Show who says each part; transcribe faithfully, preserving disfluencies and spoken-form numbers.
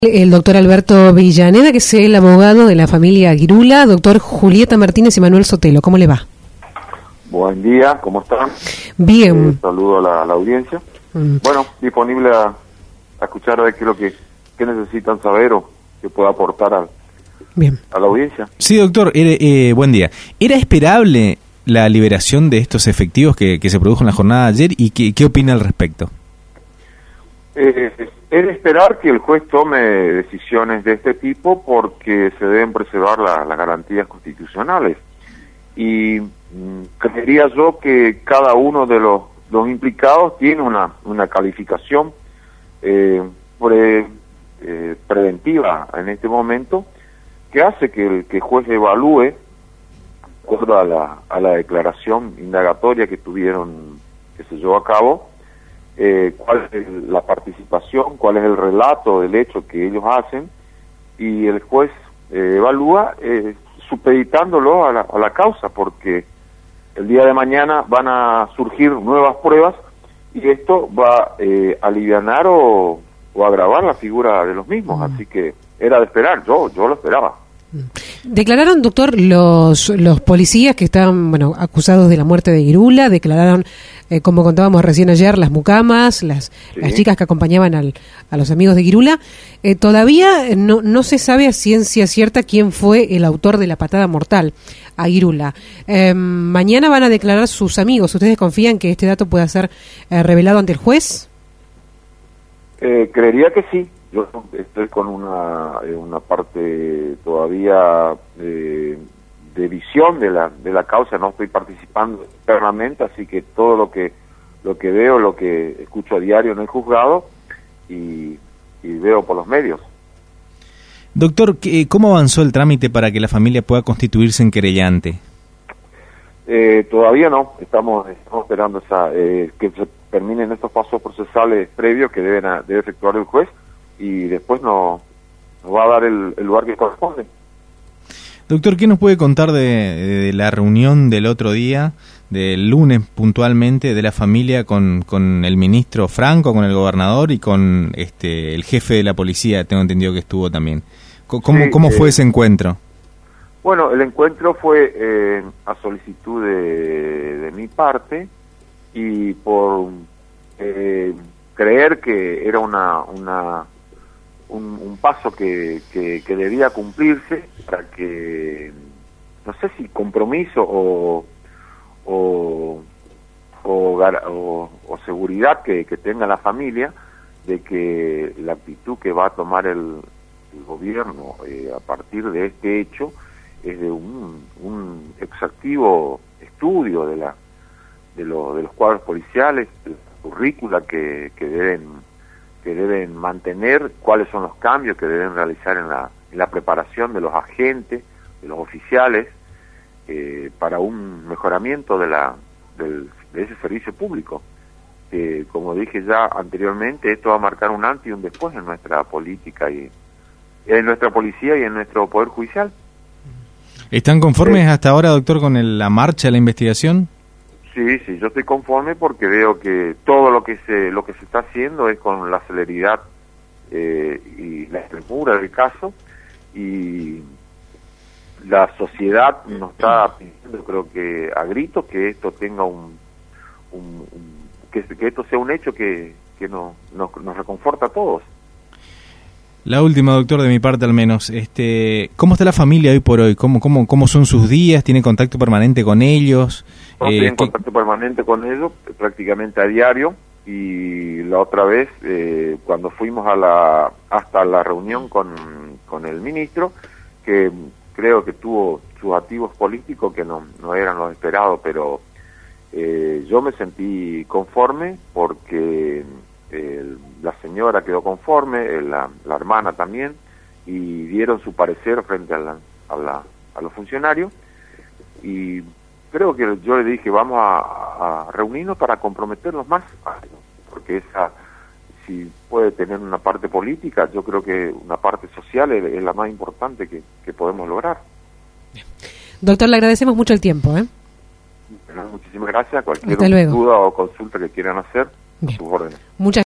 Speaker 1: El doctor Alberto Villaneda, que es el abogado de la familia Guirula, doctor Julieta Martínez y Manuel Sotelo. ¿Cómo le va?
Speaker 2: Buen día, ¿cómo están?
Speaker 1: Bien.
Speaker 2: Eh, saludo a la, a la audiencia. Mm. Bueno, disponible a, a escuchar a ver qué es lo que, que necesitan saber o que pueda aportar a,
Speaker 1: Bien.
Speaker 2: a la audiencia.
Speaker 3: Sí, doctor, eh, eh, buen día. ¿Era esperable la liberación de estos efectivos que, que se produjo en la jornada de ayer y qué, qué opina al respecto?
Speaker 2: Eh, es de esperar que el juez tome decisiones de este tipo porque se deben preservar la, las garantías constitucionales. Y mmm, creería yo que cada uno de los, los implicados tiene una, una calificación eh, pre, eh, preventiva en este momento que hace que el, que el juez evalúe, de acuerdo a la, a la declaración indagatoria que tuvieron, que se llevó a cabo, Eh, cuál es la participación, cuál es el relato del hecho que ellos hacen, y el juez eh, evalúa eh, supeditándolo a la, a la causa, porque el día de mañana van a surgir nuevas pruebas y esto va eh, a alivianar o, o agravar la figura de los mismos, mm. así que era de esperar, yo yo lo esperaba.
Speaker 1: Declararon, doctor, los los policías que estaban, bueno, acusados de la muerte de Guirula, declararon, eh, como contábamos recién ayer, las mucamas, las, sí. las chicas que acompañaban al, a los amigos de Guirula. Eh, todavía no, no se sabe a ciencia cierta quién fue el autor de la patada mortal a Guirula. Eh, mañana van a declarar sus amigos. ¿Ustedes confían que este dato pueda ser eh, revelado ante el juez?
Speaker 2: Eh, creería que sí. Yo estoy con una una parte todavía de, de visión de la de la causa, no estoy participando internamente, así que todo lo que lo que veo, lo que escucho a diario en el juzgado y, y veo por los medios.
Speaker 3: Doctor, ¿cómo avanzó el trámite para que la familia pueda constituirse en querellante?
Speaker 2: Eh, todavía no, estamos, estamos esperando esa eh, que se terminen estos pasos procesales previos que deben a, debe efectuar el juez, y después nos, nos va a dar el, el lugar que corresponde.
Speaker 3: Doctor, ¿qué nos puede contar de, de la reunión del otro día, del lunes puntualmente, de la familia con, con el ministro Franco, con el gobernador y con este el jefe de la policía? Tengo entendido que estuvo también. ¿Cómo, sí, cómo eh, fue ese encuentro?
Speaker 2: Bueno, el encuentro fue eh, a solicitud de, de mi parte y por eh, creer que era una... una Un, un paso que, que, que debía cumplirse para que, no sé si compromiso o o, o, o, o seguridad que, que tenga la familia de que la actitud que va a tomar el, el gobierno eh, a partir de este hecho es de un, un exhaustivo estudio de la de, lo, de los cuadros policiales, de la currícula que, que deben que deben mantener, cuáles son los cambios que deben realizar en la, en la preparación de los agentes, de los oficiales, eh, para un mejoramiento de la del, de ese servicio público. Eh, como dije ya anteriormente, esto va a marcar un antes y un después en nuestra política y en nuestra policía y en nuestro poder judicial.
Speaker 3: ¿Están conformes eh, hasta ahora, doctor, con el, la marcha de la investigación?
Speaker 2: Sí, sí, yo estoy conforme porque veo que todo lo que se lo que se está haciendo es con la celeridad eh, y la extremura del caso, y la sociedad nos está pidiendo, creo que a gritos, que esto tenga un, un, un que, que esto sea un hecho que, que nos, nos, nos reconforta a todos.
Speaker 3: La última, doctor, de mi parte al menos, este, ¿cómo está la familia hoy por hoy? ¿Cómo, cómo, cómo son sus días? ¿Tiene contacto permanente con ellos?
Speaker 2: No,
Speaker 3: eh,
Speaker 2: estoy en
Speaker 3: ¿qué...
Speaker 2: contacto permanente con ellos, prácticamente a diario, y la otra vez, eh, cuando fuimos a la hasta la reunión con, con el ministro, que creo que tuvo sus activos políticos que no, no eran los esperados, pero eh, yo me sentí conforme porque... Eh, la señora quedó conforme, eh, la, la hermana también, y dieron su parecer frente a, la, a, la, a los funcionarios, y creo que yo le dije vamos a, a reunirnos para comprometernos más, porque esa, si puede tener una parte política, yo creo que una parte social es, es la más importante que, que podemos lograr.
Speaker 1: Doctor, le agradecemos mucho el tiempo. ¿eh?
Speaker 2: Bueno, muchísimas gracias. Cualquier duda o consulta que quieran hacer, a sus órdenes.
Speaker 1: Muchas